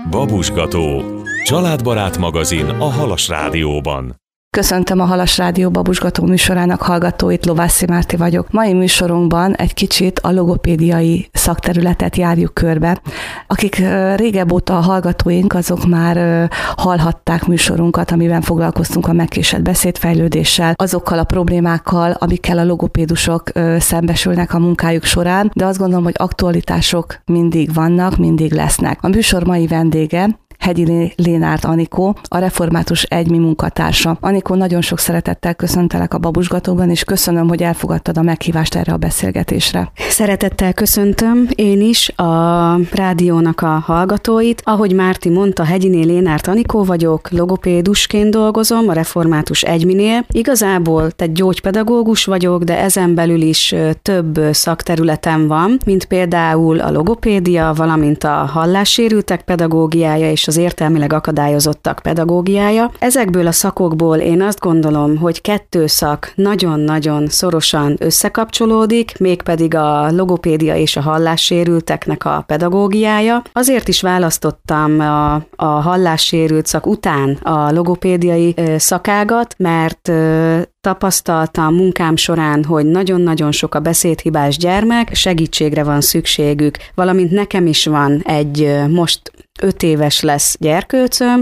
Babusgató. Családbarát magazin a Halas Rádióban. Köszöntöm a Halas Rádió babusgató műsorának hallgatóit, Lovászi Márti vagyok. Mai műsorunkban egy kicsit a logopédiai szakterületet járjuk körbe. Akik régebb óta a hallgatóink, azok már hallhatták műsorunkat, amiben foglalkoztunk a megkésett beszédfejlődéssel, azokkal a problémákkal, amikkel a logopédusok szembesülnek a munkájuk során, de azt gondolom, hogy aktualitások mindig vannak, mindig lesznek. A műsor mai vendége Hegyi Lénárt Anikó, a Református Egymi munkatársa. Anikó, nagyon sok szeretettel köszöntelek a babusgatóban, és köszönöm, hogy elfogadtad a meghívást erre a beszélgetésre. Szeretettel köszöntöm én is a rádiónak a hallgatóit. Ahogy Márti mondta, Hegyi Lénárt Anikó vagyok, logopédusként dolgozom a Református Egyminél. Igazából egy gyógypedagógus vagyok, de ezen belül is több szakterületem van, mint például a logopédia, valamint a hallássérültek pedagógiája és az értelmileg akadályozottak pedagógiája. Ezekből a szakokból én azt gondolom, hogy kettő szak nagyon-nagyon szorosan összekapcsolódik, mégpedig a logopédia és a hallássérülteknek a pedagógiája. Azért is választottam a hallássérült szak után a logopédiai szakágat, mert tapasztaltam munkám során, hogy nagyon-nagyon sok a beszédhibás gyermek, segítségre van szükségük, valamint nekem is van egy most 5 éves lesz gyerkőcöm,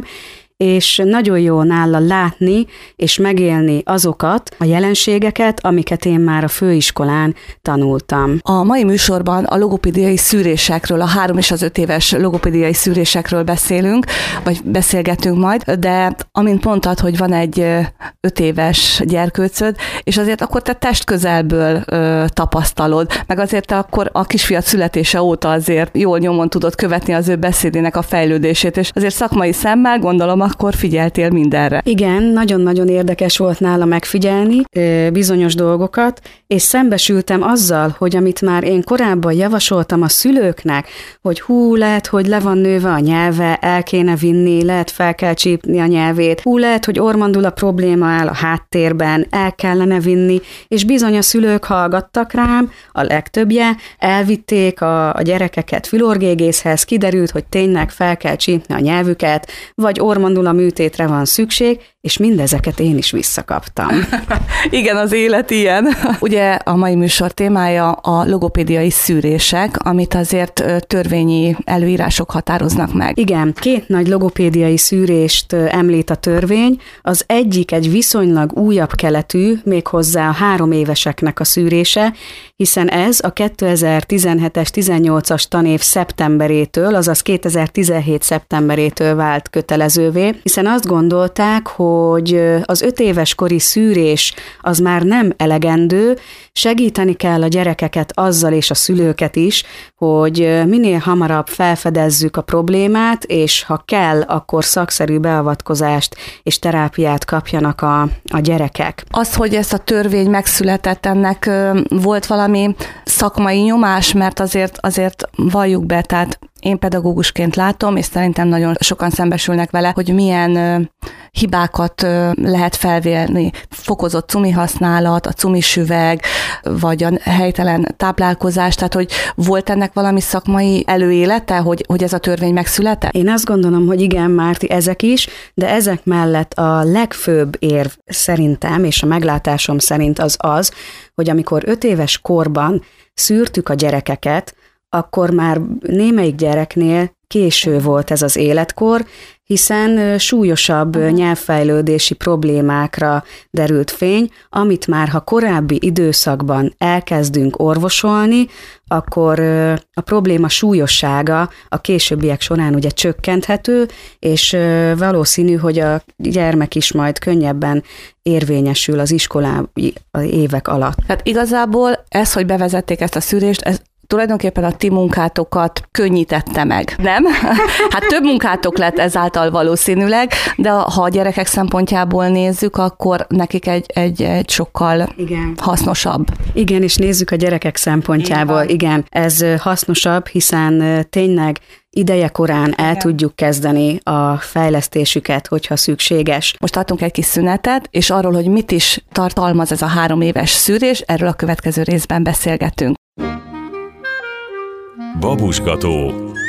és nagyon jó nála látni és megélni azokat a jelenségeket, amiket én már a főiskolán tanultam. A mai műsorban a logopédiai szűrésekről, a 3 és az 5 éves logopédiai szűrésekről beszélünk, vagy beszélgetünk majd, de amint mondtad, hogy van egy 5 éves gyerkőcöd, és azért akkor te testközelből tapasztalod, meg azért te akkor a kisfiad születése óta azért jól nyomon tudod követni az ő beszédének a fejlődését, és azért szakmai szemmel gondolom, akkor figyeltél mindenre. Igen, nagyon-nagyon érdekes volt nála megfigyelni bizonyos dolgokat, és szembesültem azzal, hogy amit már én korábban javasoltam a szülőknek, hogy lehet, hogy le van nőve a nyelve, el kéne vinni, lehet fel kell csípni a nyelvét, lehet, hogy orrmandula probléma áll a háttérben, el kellene vinni, és bizony a szülők hallgattak rám, a legtöbbje, elvitték a gyerekeket fülorgégészhez, kiderült, hogy tényleg fel kell csípni a nyelvüket, vagy orrmandula műtétre van szükség, és mindezeket én is visszakaptam. Igen, az élet ilyen. Ugye a mai műsor témája a logopédiai szűrések, amit azért törvényi előírások határoznak meg. Igen, 2 nagy logopédiai szűrést említ a törvény. Az egyik egy viszonylag újabb keletű, méghozzá a 3 éveseknek a szűrése, hiszen ez a 2017-es, 18-as tanév szeptemberétől, azaz 2017 szeptemberétől vált kötelezővé, hiszen azt gondolták, hogy az 5 éves kori szűrés az már nem elegendő, segíteni kell a gyerekeket azzal és a szülőket is, hogy minél hamarabb felfedezzük a problémát, és ha kell, akkor szakszerű beavatkozást és terápiát kapjanak a gyerekek. Az, hogy ezt a törvény megszületett, ennek volt valami szakmai nyomás, mert azért valljuk be, tehát én pedagógusként látom, és szerintem nagyon sokan szembesülnek vele, hogy milyen hibákat lehet felvélni. Fokozott cumi használat, a cumisüveg, vagy a helytelen táplálkozás, tehát hogy volt ennek valami szakmai előélete, hogy ez a törvény megszületett? Én azt gondolom, hogy igen, Márti, ezek is, de ezek mellett a legfőbb érv szerintem, és a meglátásom szerint az, hogy amikor 5 éves korban szűrtük a gyerekeket, akkor már némelyik gyereknél késő volt ez az életkor, hiszen súlyosabb nyelvfejlődési problémákra derült fény, amit már ha korábbi időszakban elkezdünk orvosolni, akkor a probléma súlyossága a későbbiek során ugye csökkenthető, és valószínű, hogy a gyermek is majd könnyebben érvényesül az iskolai évek alatt. Tehát igazából ez, hogy bevezették ezt a szűrést, ez tulajdonképpen a ti munkátokat könnyítette meg, nem? Hát több munkátok lett ezáltal valószínűleg, de ha a gyerekek szempontjából nézzük, akkor nekik egy sokkal hasznosabb. Igen, és nézzük a gyerekek szempontjából. Igen, ez hasznosabb, hiszen tényleg idejekorán el tudjuk kezdeni a fejlesztésüket, hogyha szükséges. Most tartunk egy kis szünetet, és arról, hogy mit is tartalmaz ez a 3 éves szűrés, erről a következő részben beszélgetünk. Babusgató.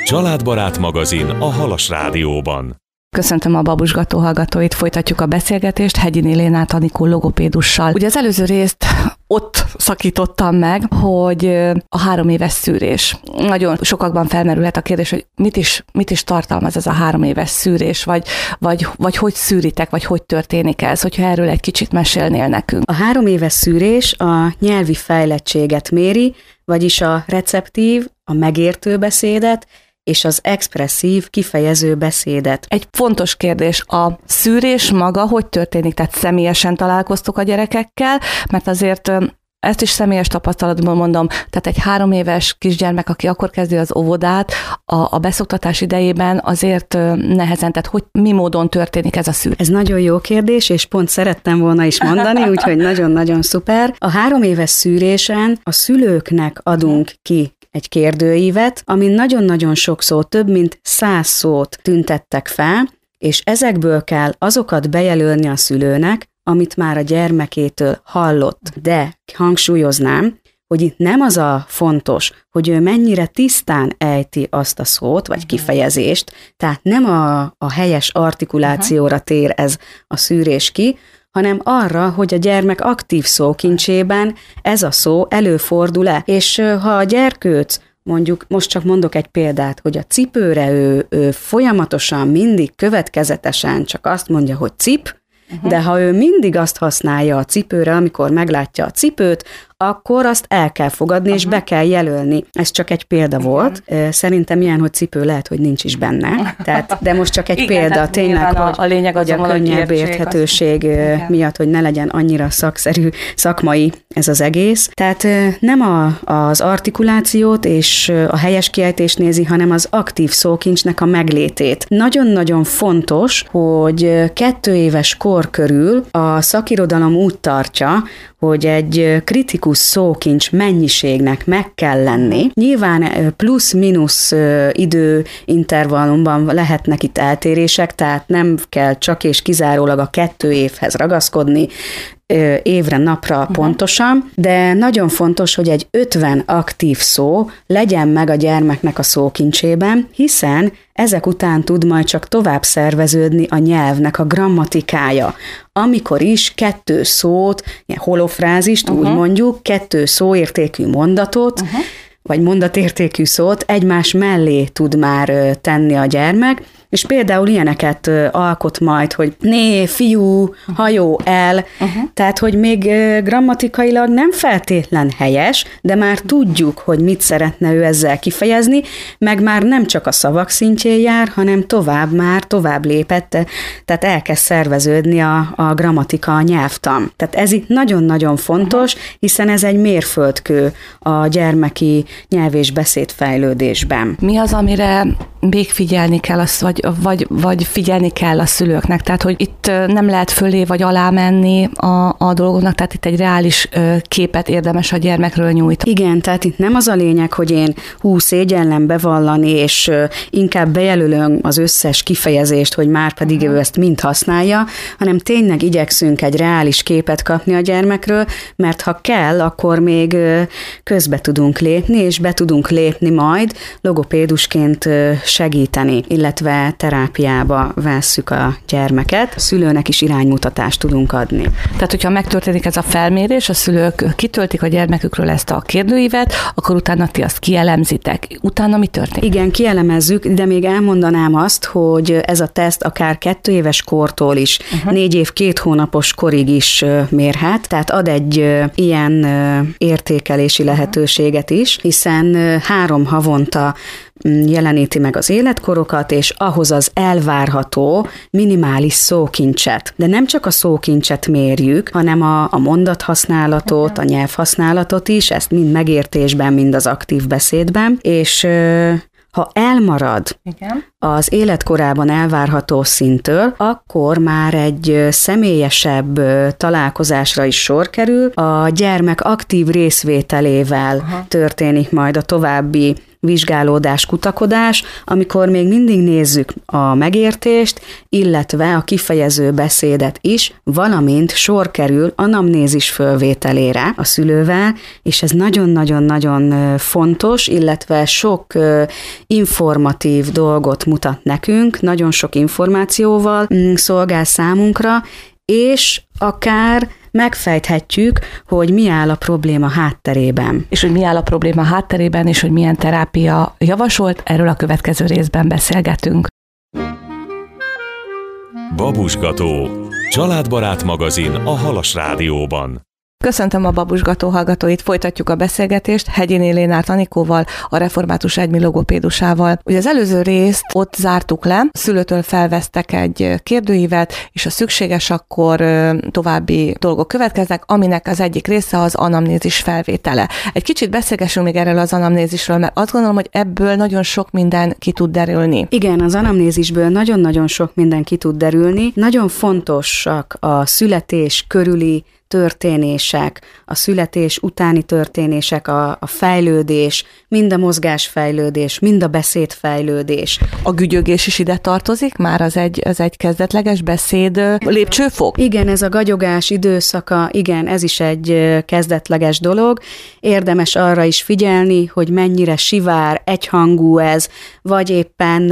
Családbarát magazin a Halas Rádióban. Köszöntöm a babusgató hallgatóit, folytatjuk a beszélgetést Hegyiné Lénárt Anikó logopédussal. Ugye az előző részt ott szakítottam meg, hogy a 3 éves szűrés. Nagyon sokakban felmerülhet a kérdés, hogy mit is tartalmaz ez a 3 éves szűrés, vagy hogy szűritek, vagy hogy történik ez, hogyha erről egy kicsit mesélnél nekünk. A 3 éves szűrés a nyelvi fejlettséget méri, vagyis a receptív, a megértő beszédet, és az expresszív, kifejező beszédet. Egy fontos kérdés, a szűrés maga hogy történik? Tehát személyesen találkoztok a gyerekekkel, mert azért ezt is személyes tapasztalatból mondom, tehát egy 3 éves kisgyermek, aki akkor kezdi az óvodát, a beszoktatás idejében azért nehezen, tehát hogy mi módon történik ez a szűrés? Ez nagyon jó kérdés, és pont szerettem volna is mondani, úgyhogy nagyon-nagyon szuper. A 3 éves szűrésen a szülőknek adunk ki egy kérdőívet, amin nagyon-nagyon sok szó, több mint 100 szót tüntettek fel, és ezekből kell azokat bejelölni a szülőnek, amit már a gyermekétől hallott. De hangsúlyoznám, hogy itt nem az a fontos, hogy ő mennyire tisztán ejti azt a szót, vagy kifejezést, tehát nem a helyes artikulációra tér ez a szűrés ki, hanem arra, hogy a gyermek aktív szókincsében ez a szó előfordul-e. És ha a gyerkőc, mondjuk, most csak mondok egy példát, hogy a cipőre ő folyamatosan, mindig következetesen csak azt mondja, hogy cip, de ha ő mindig azt használja a cipőre, amikor meglátja a cipőt, akkor azt el kell fogadni, és be kell jelölni. Ez csak egy példa volt. Szerintem ilyen, hogy cipő lehet, hogy nincs is benne. Tehát, de most csak egy példa, tényleg, hogy a lényeg az, a könnyebb érthetőség miatt, hogy ne legyen annyira szakszerű, szakmai ez az egész. Tehát nem az artikulációt és a helyes kiejtést nézi, hanem az aktív szókincsnek a meglétét. Nagyon-nagyon fontos, hogy 2 éves kor körül a szakirodalom úgy tartja, hogy egy kritikus szókincs mennyiségnek meg kell lenni. Nyilván plusz-minusz időintervallumban lehetnek itt eltérések, tehát nem kell csak és kizárólag a 2 évhez ragaszkodni, évre, napra pontosan, de nagyon fontos, hogy egy 50 aktív szó legyen meg a gyermeknek a szókincsében, hiszen ezek után tud majd csak tovább szerveződni a nyelvnek a grammatikája. Amikor is 2 szót, ilyen holofrázist úgy mondjuk, 2 szóértékű mondatot, vagy mondatértékű szót egymás mellé tud már tenni a gyermek, és például ilyeneket alkot majd, hogy né, fiú, hajó, el, tehát, hogy még grammatikailag nem feltétlen helyes, de már tudjuk, hogy mit szeretne ő ezzel kifejezni, meg már nem csak a szavak szintjén jár, hanem tovább lépett, tehát elkezd szerveződni a grammatika, a nyelvtan. Tehát ez itt nagyon-nagyon fontos, hiszen ez egy mérföldkő a gyermeki nyelv- és beszédfejlődésben. Mi az, amire még figyelni kell, vagy figyelni kell a szülőknek? Tehát, hogy itt nem lehet fölé vagy alá menni a dolgoknak, tehát itt egy reális képet érdemes a gyermekről nyújtani. Igen, tehát itt nem az a lényeg, hogy én szégyellem bevallani, és inkább bejelölöm az összes kifejezést, hogy már pedig ő ezt mind használja, hanem tényleg igyekszünk egy reális képet kapni a gyermekről, mert ha kell, akkor még közbe tudunk lépni, és be tudunk lépni majd logopédusként segíteni, illetve terápiába vesszük a gyermeket. A szülőnek is iránymutatást tudunk adni. Tehát, hogyha megtörténik ez a felmérés, a szülők kitöltik a gyermekükről ezt a kérdőívet, akkor utána ti azt kielemzitek. Utána mi történik? Igen, kielemezzük, de még elmondanám azt, hogy ez a teszt akár 2 éves kortól is, 4 év 2 hónapos korig is mérhet, tehát ad egy ilyen értékelési lehetőséget is, hiszen 3 havonta jeleníti meg az életkorokat, és ahhoz az elvárható minimális szókincset. De nem csak a szókincset mérjük, hanem a mondathasználatot, a nyelvhasználatot is, ezt mind megértésben, mind az aktív beszédben, és ha elmarad az életkorában elvárható szinttől, akkor már egy személyesebb találkozásra is sor kerül. A gyermek aktív részvételével történik majd a további vizsgálódás, kutakodás, amikor még mindig nézzük a megértést, illetve a kifejező beszédet is, valamint sor kerül anamnézis fölvételére a szülővel, és ez nagyon-nagyon-nagyon fontos, illetve sok informatív dolgot mutat nekünk, nagyon sok információval szolgál számunkra, és akár megfejthetjük, hogy mi áll a probléma hátterében. És hogy mi áll a probléma hátterében, és hogy milyen terápia javasolt, erről a következő részben beszélgetünk. Babusgató, családbarát magazin a Halas Rádióban. Köszöntöm a Babusgató hallgatóit, folytatjuk a beszélgetést Hegyéné Lénárt Anikóval, a Református Egymi logopédusával. Ugye az előző részt ott zártuk le, a szülőtől felvesztek egy kérdőívet, és ha szükséges, akkor további dolgok következnek, aminek az egyik része az anamnézis felvétele. Egy kicsit beszélgessünk még erről az anamnézisről, mert azt gondolom, hogy ebből nagyon sok minden ki tud derülni. Igen, az anamnézisből nagyon-nagyon sok minden ki tud derülni. Nagyon fontosak a születés körüli történések, a születés utáni történések, a fejlődés, mind a mozgásfejlődés, mind a beszédfejlődés. A gügyögés is ide tartozik? Már az egy kezdetleges beszéd lépcsőfok? Igen, ez a gagyogás időszaka, igen, ez is egy kezdetleges dolog. Érdemes arra is figyelni, hogy mennyire sivár, egyhangú ez, vagy éppen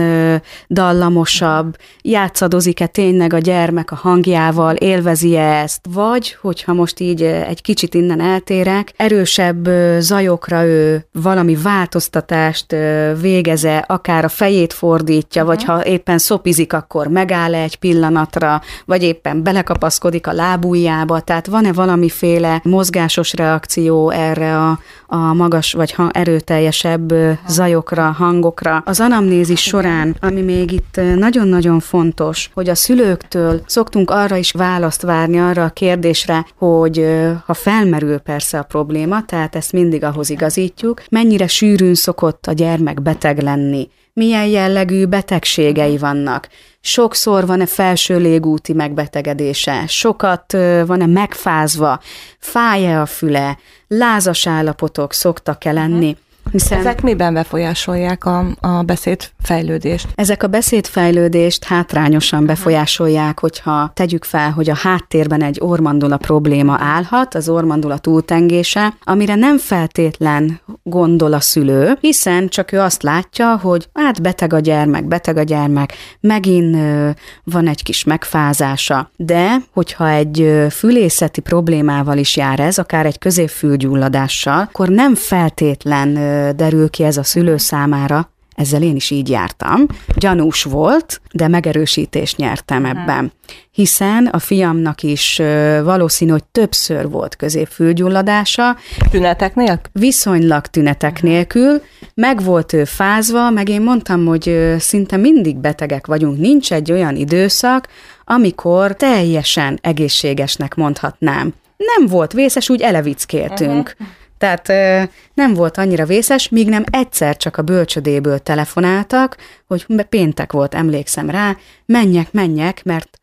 dallamosabb, játszadozik-e tényleg a gyermek a hangjával, élvezi-e ezt, vagy hogyha most így egy kicsit innen eltérek, erősebb zajokra ő valami változtatást végeze, akár a fejét fordítja, vagy ha éppen szopizik, akkor megáll egy pillanatra, vagy éppen belekapaszkodik a lábujjába, tehát van-e valamiféle mozgásos reakció erre a magas vagy erőteljesebb zajokra, hangokra. Az anamnézis során, ami még itt nagyon-nagyon fontos, hogy a szülőktől szoktunk arra is választ várni, arra a kérdésre, hogy ha felmerül persze a probléma, tehát ezt mindig ahhoz igazítjuk, mennyire sűrűn szokott a gyermek beteg lenni, milyen jellegű betegségei vannak, sokszor van-e felső légúti megbetegedése, sokat van-e megfázva, fáj-e a füle, lázas állapotok szoktak-e lenni. Hiszen ezek miben befolyásolják a beszédfejlődést? Ezek a beszédfejlődést hátrányosan befolyásolják, hogyha tegyük fel, hogy a háttérben egy orrmandula probléma állhat, az orrmandula túltengése, amire nem feltétlen gondol a szülő, hiszen csak ő azt látja, hogy hát beteg a gyermek, megint van egy kis megfázása. De hogyha egy fülészeti problémával is jár ez, akár egy középfülgyulladással, akkor nem feltétlen derül ki ez a szülő számára, ezzel én is így jártam. Gyanús volt, de megerősítést nyertem ebben. Hiszen a fiamnak is valószínű, hogy többször volt középfülgyulladása. Tünetek nélkül? Viszonylag tünetek nélkül. Meg volt ő fázva, meg én mondtam, hogy szinte mindig betegek vagyunk. Nincs egy olyan időszak, amikor teljesen egészségesnek mondhatnám. Nem volt vészes, úgy elevickéltünk. Tehát nem volt annyira vészes, míg nem egyszer csak a bölcsödéből telefonáltak, hogy péntek volt, emlékszem rá, menjek, mert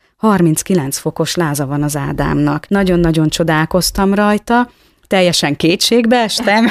39 fokos láza van az Ádámnak. Nagyon-nagyon csodálkoztam rajta, teljesen kétségbe estem.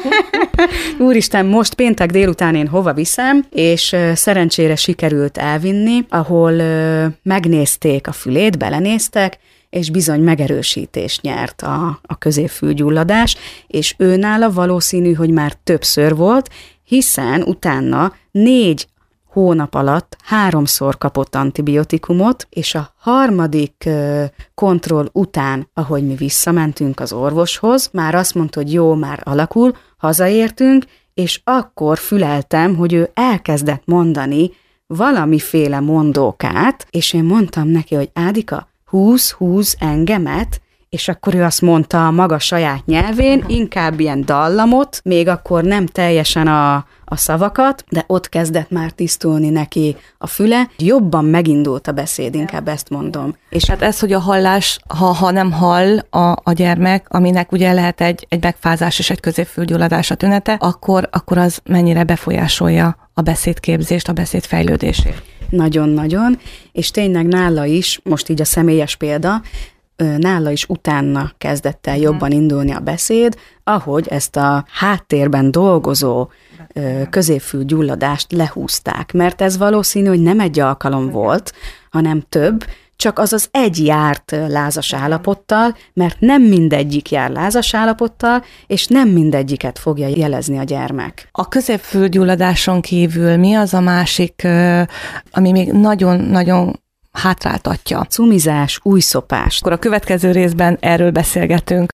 Úristen, most péntek délután én hova viszem, és szerencsére sikerült elvinni, ahol megnézték a fülét, belenéztek, és bizony megerősítést nyert a középfülgyulladás, és őnála valószínű, hogy már többször volt, hiszen utána 4 hónap alatt 3-szor kapott antibiotikumot, és a harmadik kontroll után, ahogy mi visszamentünk az orvoshoz, már azt mondta, hogy jó, már alakul, hazaértünk, és akkor füleltem, hogy ő elkezdett mondani valamiféle mondókát, és én mondtam neki, hogy Ádika, húz engemet, és akkor ő azt mondta a maga saját nyelvén, inkább ilyen dallamot, még akkor nem teljesen a szavakat, de ott kezdett már tisztulni neki a füle, jobban megindult a beszéd, inkább ezt mondom. És hát ez, hogy a hallás, ha nem hall a gyermek, aminek ugye lehet egy megfázás és egy középfülgyulladás a tünete, akkor az mennyire befolyásolja a beszédképzést, a beszédfejlődését. Nagyon-nagyon, és tényleg nála is, most így a személyes példa, nála is utána kezdett el jobban indulni a beszéd, ahogy ezt a háttérben dolgozó középfülgyulladást lehúzták, mert ez valószínű, hogy nem egy alkalom volt, hanem több, csak az egy járt lázas állapottal, mert nem mindegyik jár lázas állapottal, és nem mindegyiket fogja jelezni a gyermek. A középfülgyulladáson kívül mi az a másik, ami még nagyon-nagyon hátráltatja? Cumizás, újszopás. Akkor a következő részben erről beszélgetünk.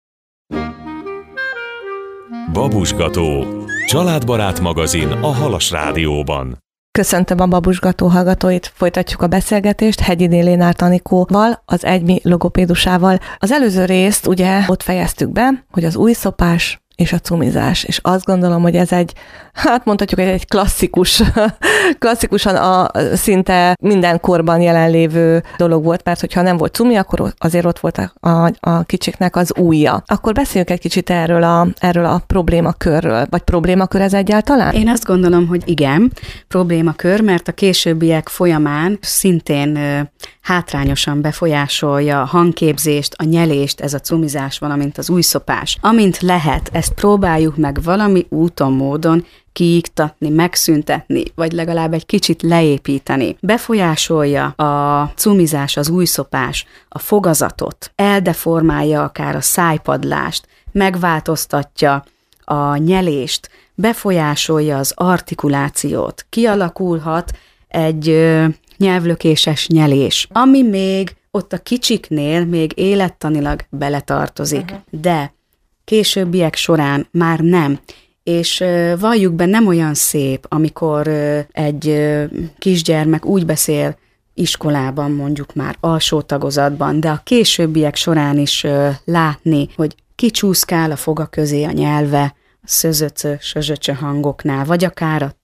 Babusgató. Családbarát magazin a Halas Rádióban. Köszöntöm a Babusgató hallgatóit, folytatjuk a beszélgetést Hegyiné Lénárt Anikóval, az Egymi logopédusával. Az előző részt ugye ott fejeztük be, hogy az újszopás és a cumizás, és azt gondolom, hogy ez egy, hát mondhatjuk, egy klasszikusan szinte minden korban jelenlévő dolog volt, mert hogyha nem volt cumi, akkor azért ott volt a kicsiknek az ujja. Akkor beszéljünk egy kicsit erről a problémakörről, vagy problémakör ez egyáltalán? Én azt gondolom, hogy igen, problémakör, mert a későbbiek folyamán szintén hátrányosan befolyásolja a hangképzést, a nyelést, ez a cumizás, valamint az újszopás. Amint lehet, ezt próbáljuk meg valami úton, módon kiiktatni, megszüntetni, vagy legalább egy kicsit leépíteni. Befolyásolja a cumizás, az újszopás, a fogazatot, eldeformálja akár a szájpadlást, megváltoztatja a nyelést, befolyásolja az artikulációt, kialakulhat egy nyelvlökéses nyelés, ami még ott a kicsiknél még élettanilag beletartozik, de későbbiek során már nem. És valljuk be, nem olyan szép, amikor egy kisgyermek úgy beszél iskolában, mondjuk már alsó tagozatban, de a későbbiek során is látni, hogy kicsúszkál a foga közé a nyelve, a szözöcö, sözöcsö hangoknál, vagy akár a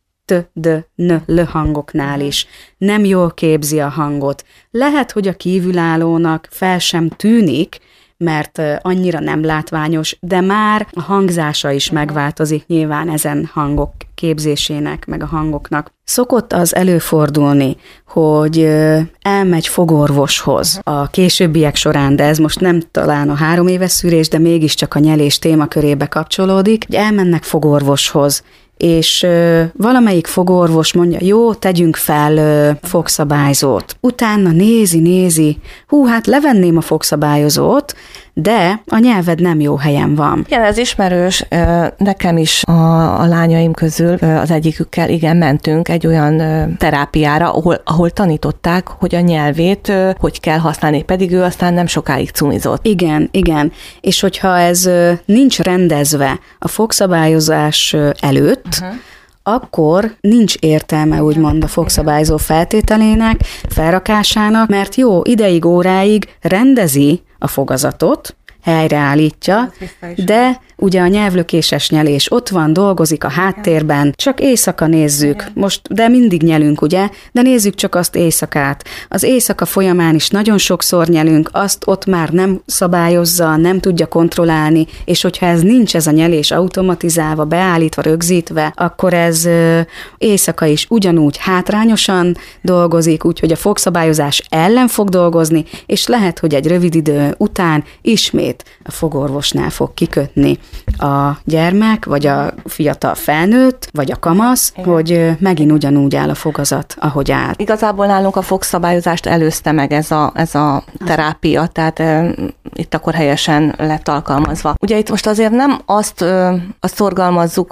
l hangoknál is. Nem jól képzi a hangot. Lehet, hogy a kívülállónak fel sem tűnik, mert annyira nem látványos, de már a hangzása is megváltozik nyilván ezen hangok képzésének, meg a hangoknak. Szokott az előfordulni, hogy elmegy fogorvoshoz a későbbiek során, de ez most nem talán a 3 éves szűrés, de mégiscsak a nyelés témakörébe kapcsolódik, hogy elmennek fogorvoshoz, és valamelyik fogorvos mondja, jó, tegyünk fel fogszabályzót. Utána nézi, hát levenném a fogszabályozót, de a nyelved nem jó helyen van. Igen, ez ismerős. Nekem is a lányaim közül az egyikükkel igen mentünk egy olyan terápiára, ahol tanították, hogy a nyelvét hogy kell használni, pedig ő aztán nem sokáig cumizott. Igen. És hogyha ez nincs rendezve a fogszabályozás előtt, akkor nincs értelme úgymond a fogszabályzó feltételének, felrakásának, mert jó, ideig, óráig rendezi a fogazatot, helyreállítja, de ugye a nyelvlökéses nyelés ott van, dolgozik a háttérben, csak éjszaka nézzük, most, de mindig nyelünk, ugye, de nézzük csak azt éjszakát. Az éjszaka folyamán is nagyon sokszor nyelünk, azt ott már nem szabályozza, nem tudja kontrollálni, és hogyha ez nincs, ez a nyelés automatizálva, beállítva, rögzítve, akkor ez éjszaka is ugyanúgy hátrányosan dolgozik, úgyhogy a fogszabályozás ellen fog dolgozni, és lehet, hogy egy rövid idő után ismét a fogorvosnál fog kikötni a gyermek, vagy a fiatal felnőtt, vagy a kamasz, hogy megint ugyanúgy áll a fogazat, ahogy áll. Igazából nálunk a fogszabályozást előzte meg ez a terápia, tehát itt akkor helyesen lett alkalmazva. Ugye itt most azért nem azt szorgalmazzuk,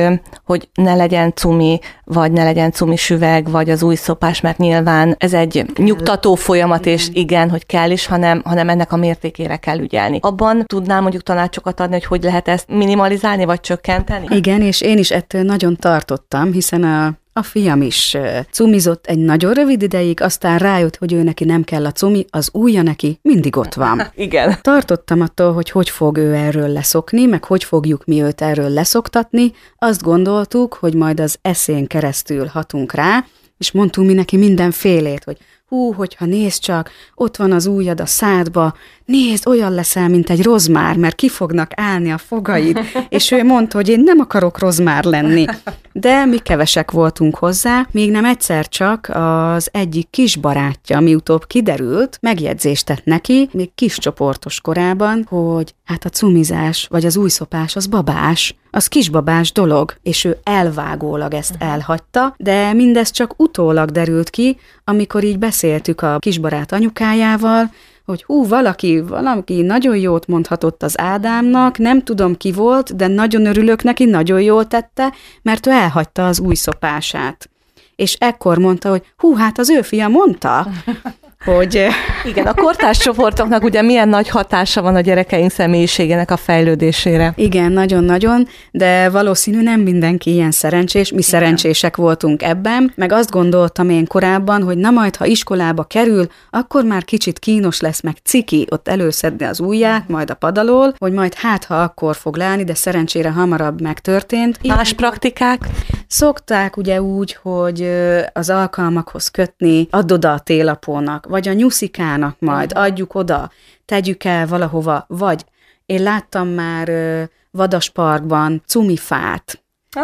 hogy ne legyen cumi, vagy ne legyen cumi süveg, vagy az újszopás, mert nyilván ez egy nyugtató folyamat, és igen, hogy kell is, hanem ennek a mértékére kell ügyelni. Abban tudnál mondjuk tanácsokat adni, hogy lehet ezt minimalizálni, vagy csökkenteni? Igen, és én is ettől nagyon tartottam, hiszen a fiam is cumizott egy nagyon rövid ideig, aztán rájött, hogy ő neki nem kell a cumi, az ujja neki mindig ott van. Igen. Tartottam attól, hogy fog ő erről leszokni, meg hogy fogjuk mi őt erről leszoktatni. Azt gondoltuk, hogy majd az eszén keresztül hatunk rá, és mondtunk mi neki mindenfélét, hogyha nézd csak, ott van az ujjad a szádba, nézd, olyan leszel, mint egy rozmár, mert ki fognak állni a fogaid, és ő mondta, hogy én nem akarok rozmár lenni. De mi kevesek voltunk hozzá, még nem egyszer csak az egyik kis barátja, ami utóbb kiderült, megjegyzést tett neki, még kis csoportos korában, hogy hát a cumizás, vagy az újszopás, az babás, az kisbabás dolog, és ő elvágólag ezt elhagyta, de mindez csak utólag derült ki, amikor így beszéltük a kisbarát anyukájával, hogy valaki nagyon jót mondhatott az Ádámnak, nem tudom ki volt, de nagyon örülök neki, nagyon jól tette, mert ő elhagyta az újszopását. És ekkor mondta, hogy hát az ő fia mondta, hogy... Igen, a kortárs csoportoknak ugye milyen nagy hatása van a gyerekeink személyiségének a fejlődésére. Igen, nagyon-nagyon, de valószínű nem mindenki ilyen szerencsés, mi szerencsések voltunk ebben, meg azt gondoltam én korábban, hogy na majd, ha iskolába kerül, akkor már kicsit kínos lesz, meg ciki ott előszedni az ujját, majd a pad alól, hogy majd ha akkor fog leállni, de szerencsére hamarabb megtörtént. Más praktikák? Szokták ugye úgy, hogy az alkalmakhoz kötni, add oda a télapónak, vagy a nyuszikának majd, adjuk oda, tegyük el valahova, vagy én láttam már Vadasparkban cumifát,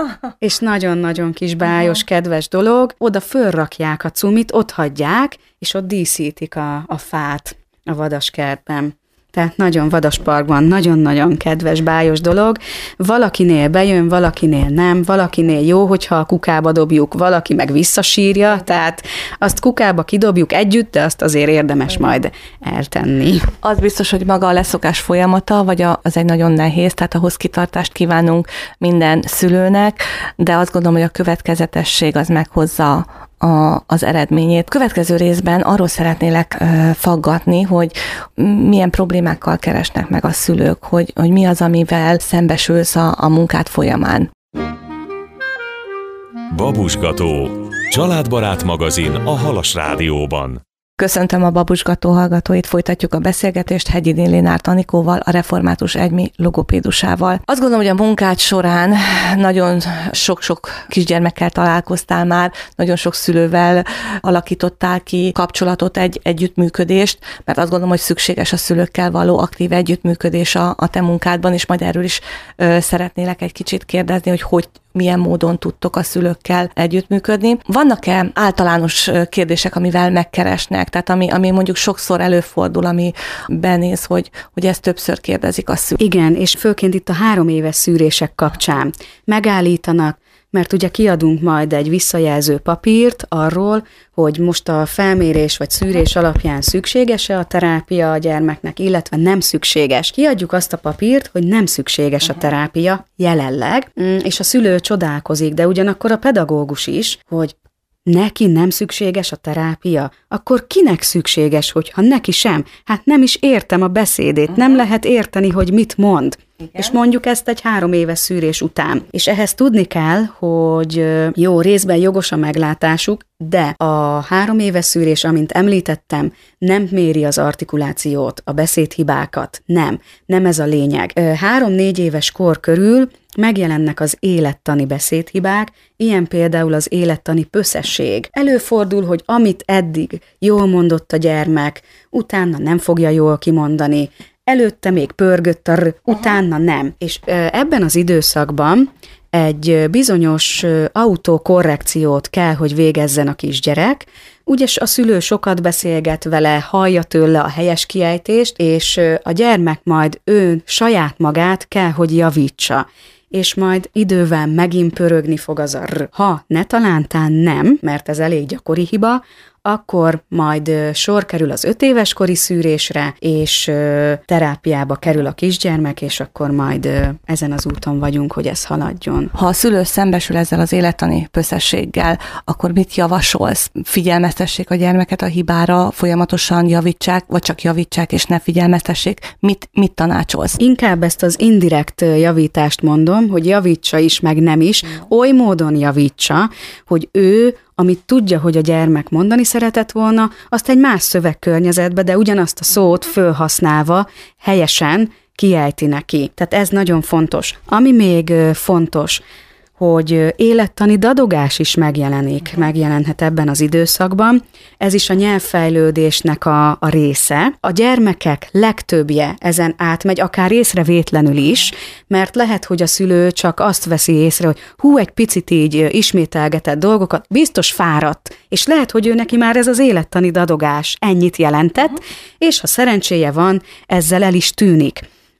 és nagyon-nagyon kis bájos, kedves dolog, oda fölrakják a cumit, ott hagyják, és ott díszítik a fát a vadaskertben. Tehát nagyon Vadasparkban, nagyon-nagyon kedves, bájos dolog. Valakinél bejön, valakinél nem, valakinél jó, hogyha a kukába dobjuk, valaki meg visszasírja, tehát azt kukába kidobjuk együtt, de azt azért érdemes majd eltenni. Az biztos, hogy maga a leszokás folyamata, vagy az egy nagyon nehéz, tehát ahhoz kitartást kívánunk minden szülőnek, de azt gondolom, hogy a következetesség az meghozza az eredményét. Következő részben arról szeretnélek faggatni, hogy milyen problémákkal keresnek meg a szülők, hogy mi az, amivel szembesülsz a munkád folyamán. Babusgató. Családbarát magazin a Halas Rádióban. Köszöntöm a Babusgató hallgatóit, folytatjuk a beszélgetést Hegyidén Lénárt Anikóval, a Református Egymi logopédusával. Azt gondolom, hogy a munkád során nagyon sok-sok kisgyermekkel találkoztál már, nagyon sok szülővel alakítottál ki kapcsolatot, egy együttműködést, mert azt gondolom, hogy szükséges a szülőkkel való aktív együttműködés a te munkádban, és majd erről is szeretnélek egy kicsit kérdezni, hogy milyen módon tudtok a szülőkkel együttműködni. Vannak-e általános kérdések, amivel megkeresnek? Tehát ami mondjuk sokszor előfordul, ami benéz, hogy ezt többször kérdezik a szülők. Igen, és főként itt a 3 éves szűrések kapcsán megállítanak, mert ugye kiadunk majd egy visszajelző papírt arról, hogy most a felmérés vagy szűrés alapján szükséges-e a terápia a gyermeknek, illetve nem szükséges. Kiadjuk azt a papírt, hogy nem szükséges a terápia jelenleg, és a szülő csodálkozik, de ugyanakkor a pedagógus is, hogy neki nem szükséges a terápia, akkor kinek szükséges, hogyha neki sem? Hát nem is értem a beszédét, nem lehet érteni, hogy mit mond. Igen. És mondjuk ezt egy 3 éves szűrés után. És ehhez tudni kell, hogy jó, részben jogos a meglátásuk, de a 3 éves szűrés, amint említettem, nem méri az artikulációt, a beszédhibákat. Nem ez a lényeg. 3-4 éves kor körül megjelennek az élettani beszédhibák, ilyen például az élettani pösszesség. Előfordul, hogy amit eddig jól mondott a gyermek, utána nem fogja jól kimondani, előtte még pörgött utána nem. És ebben az időszakban egy bizonyos autokorrekciót kell, hogy végezzen a kisgyerek, ugye a szülő sokat beszélget vele, hallja tőle a helyes kiejtést, és a gyermek majd ő saját magát kell, hogy javítsa. És majd idővel megint pörögni fog az a Ha netalántán nem, mert ez elég gyakori hiba, akkor majd sor kerül az 5 éves kori szűrésre, és terápiába kerül a kisgyermek, és akkor majd ezen az úton vagyunk, hogy ez haladjon. Ha a szülő szembesül ezzel az élettani pösszességgel, akkor mit javasolsz? Figyelmeztessék a gyermeket a hibára, folyamatosan javítsák, vagy csak javítsák, és ne figyelmeztessék? Mit tanácsolsz? Inkább ezt az indirekt javítást mondom, hogy javítsa is, meg nem is, oly módon javítsa, hogy ő amit tudja, hogy a gyermek mondani szeretett volna, azt egy más szövegkörnyezetbe, de ugyanazt a szót fölhasználva helyesen kiejti neki. Tehát ez nagyon fontos. Ami még fontos, hogy élettani dadogás is megjelenhet ebben az időszakban. Ez is a nyelvfejlődésnek a része. A gyermekek legtöbbje ezen átmegy, akár észrevétlenül is, mert lehet, hogy a szülő csak azt veszi észre, hogy egy picit így ismételgetett dolgokat, biztos fáradt, és lehet, hogy ő neki már ez az élettani dadogás ennyit jelentett, és ha szerencséje van, ezzel el is tűnik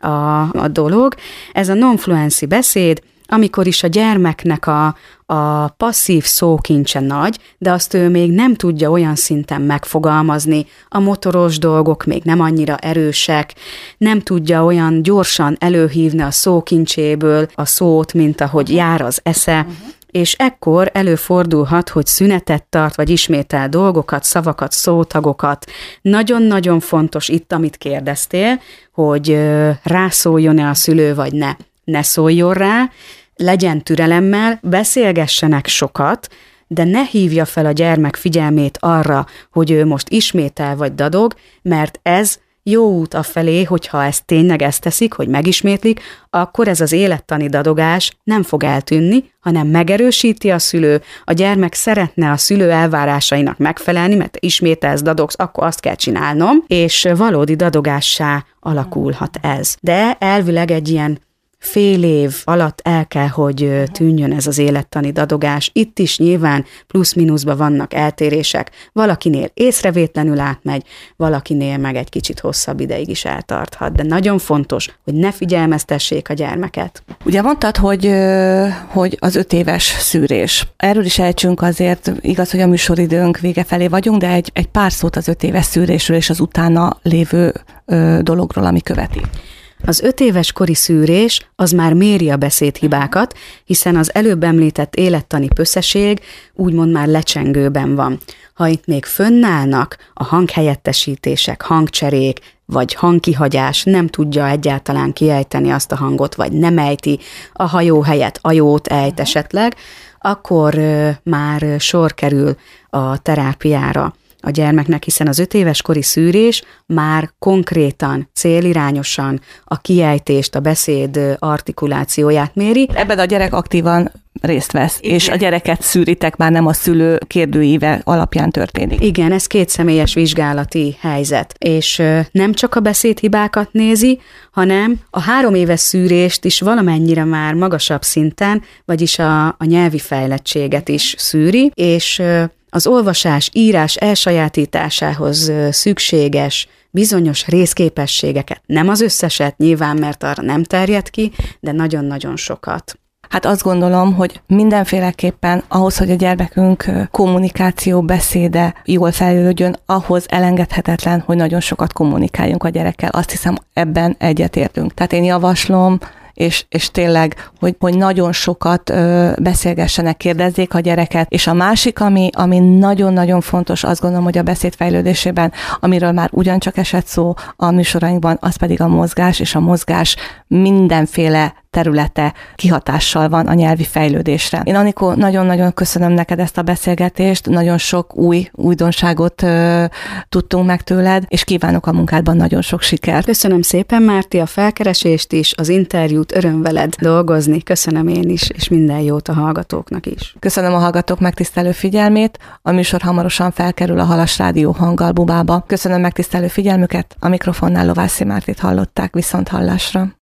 a dolog. Ez a non-fluency beszéd, amikor is a gyermeknek a passzív szókincse nagy, de azt ő még nem tudja olyan szinten megfogalmazni, a motoros dolgok még nem annyira erősek, nem tudja olyan gyorsan előhívni a szókincséből a szót, mint ahogy jár az esze, és ekkor előfordulhat, hogy szünetet tart, vagy ismétel dolgokat, szavakat, szótagokat. Nagyon-nagyon fontos itt, amit kérdeztél, hogy rászóljon-e a szülő, vagy ne. Ne szóljon rá, legyen türelemmel, beszélgessenek sokat, de ne hívja fel a gyermek figyelmét arra, hogy ő most ismétel vagy dadog, mert ez jó út afelé, hogyha tényleg ezt teszik, hogy megismétlik, akkor ez az élettani dadogás nem fog eltűnni, hanem megerősíti a szülő, a gyermek szeretne a szülő elvárásainak megfelelni, mert ismételsz, dadogsz, akkor azt kell csinálnom, és valódi dadogássá alakulhat ez. De elvileg egy ilyen fél év alatt el kell, hogy tűnjön ez az élettani dadogás. Itt is nyilván plusz-minuszban vannak eltérések. Valakinél észrevétlenül átmegy, valakinél meg egy kicsit hosszabb ideig is eltarthat. De nagyon fontos, hogy ne figyelmeztessék a gyermeket. Ugye mondtad, hogy az 5 éves szűrés. Erről is ejtsünk azért, igaz, hogy a műsoridőnk vége felé vagyunk, de egy pár szót az 5 éves szűrésről és az utána lévő dologról, ami követi. Az 5 éves kori szűrés az már méri a beszédhibákat, hiszen az előbb említett élettani pösszeség úgymond már lecsengőben van. Ha itt még fönnállnak a hanghelyettesítések, hangcserék, vagy hangkihagyás, nem tudja egyáltalán kiejteni azt a hangot, vagy nem ejti, a hajó helyett ajót ejt esetleg, akkor már sor kerül a terápiára a gyermeknek, hiszen az 5 éves kori szűrés már konkrétan, célirányosan a kiejtést, a beszéd artikulációját méri. Ebben a gyerek aktívan részt vesz, igen. És a gyereket szűritek, már nem a szülő kérdőíve alapján történik. Igen, ez 2 személyes vizsgálati helyzet, és nem csak a beszédhibákat nézi, hanem a 3 éves szűrést is valamennyire már magasabb szinten, vagyis a nyelvi fejlettséget is szűri, és az olvasás, írás elsajátításához szükséges bizonyos részképességeket, nem az összeset nyilván, mert arra nem terjed ki, de nagyon-nagyon sokat. Hát azt gondolom, hogy mindenféleképpen ahhoz, hogy a gyermekünk kommunikáció, beszéde jól fejlődjön, ahhoz elengedhetetlen, hogy nagyon sokat kommunikáljunk a gyerekkel. Azt hiszem, ebben egyetértünk. Tehát én javaslom, és tényleg, hogy nagyon sokat beszélgessenek, kérdezzék a gyereket. És a másik, ami nagyon-nagyon fontos, azt gondolom, hogy a beszéd fejlődésében, amiről már ugyancsak esett szó a műsorainkban, az pedig a mozgás, és a mozgás mindenféle területe kihatással van a nyelvi fejlődésre. Én, Anikó, nagyon-nagyon köszönöm neked ezt a beszélgetést, nagyon sok újdonságot tudtunk meg tőled, és kívánok a munkádban nagyon sok sikert. Köszönöm szépen, Márti, a felkeresést is, az interjút, öröm veled dolgozni. Köszönöm én is, és minden jót a hallgatóknak is. Köszönöm a hallgatók megtisztelő figyelmét. A műsor hamarosan felkerül a Halas Rádió hanggalbubába. Köszönöm megtisztelő figyelmüket. A mikrofonnál Lovászi Mártit hallották, viszont hallásra.